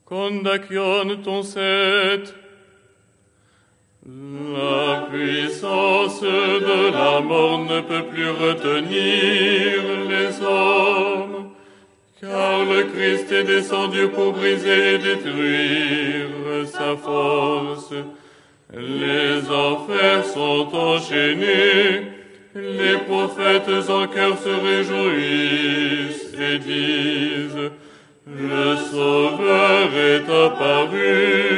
Condacion Tonset. La puissance de la mort ne peut plus retenir les hommes, car le Christ est descendu pour briser et détruire sa force. Les enfers sont enchaînés, les prophètes en cœur se réjouissent et disent: le Sauveur est apparu.